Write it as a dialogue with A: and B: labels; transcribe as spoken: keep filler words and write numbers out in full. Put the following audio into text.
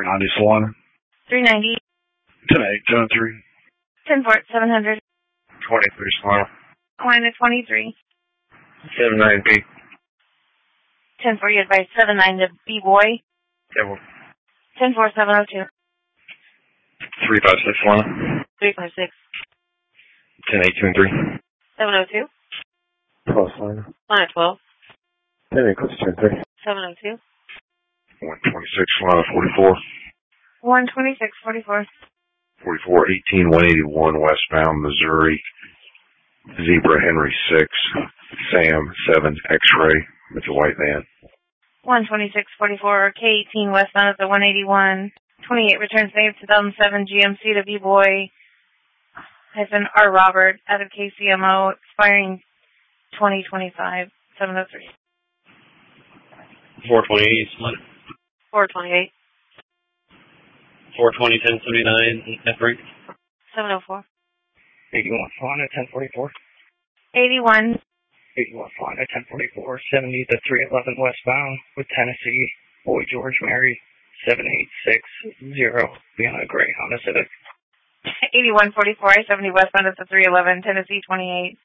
A: three ninety Solana.
B: three ninety.
A: ten eight, ten three.
B: ten four, seven hundred.
A: twenty-three Solana.
B: Line twenty-three.
A: seven nine B.
B: ten four, you advise seven nine to B-Boy.
A: ten four.
B: ten four, seven oh two.
A: three five six Solana.
B: three five six.
A: ten eight, two three.
B: seven oh two.
A: twelve Solana.
B: Line twelve.
A: ten eight, two three.
B: seven oh two.
A: one twenty-six Solana, forty-four.
B: one twenty-six, forty-four.
A: forty-four, eighteen, one eighty-one westbound Missouri. Zebra Henry six. Sam seven X-ray. It's a white van.
B: one twenty-six, forty-four. K eighteen westbound at the one eighty-one. twenty-eight return save two thousand seven G M C to B-Boy. Hyphen R. Robert out of K C M O expiring twenty twenty-five. seven oh three.
C: four twenty-eight split.
B: four twenty-eight.
C: four twenty, ten seventy-nine F rank.
B: seven oh four.
D: eighty-one Solana, ten forty-four.
B: eighty-one.
D: eighty-one Solana, ten forty-four. seventy to three eleven westbound with Tennessee. Boy George Mary, seven eight six zero. Beyond a gray Honda Civic.
B: eighty-one forty-four, I seventy westbound at the three eleven, Tennessee twenty-eight.